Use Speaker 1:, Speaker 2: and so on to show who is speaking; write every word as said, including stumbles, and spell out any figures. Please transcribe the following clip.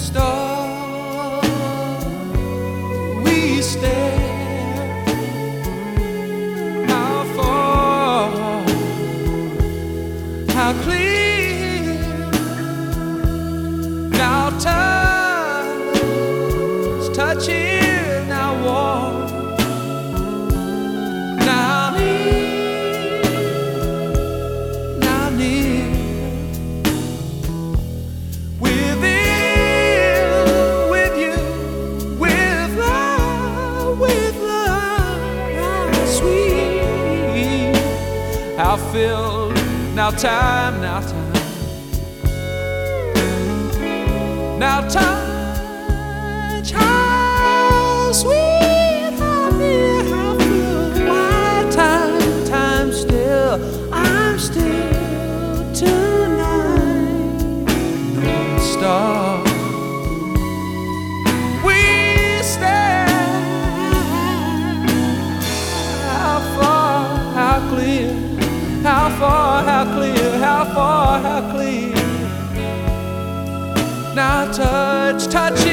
Speaker 1: star we stare, how far, how clear, now touch, touch here, now warm, now near, now near. How filled, now time, now time, now touch, how sweet, how near, how filled, my time, time still, I'm still tonight, North Star, we stand, how far, how clear, how far, how clear, how far, how clear. Now touch, touch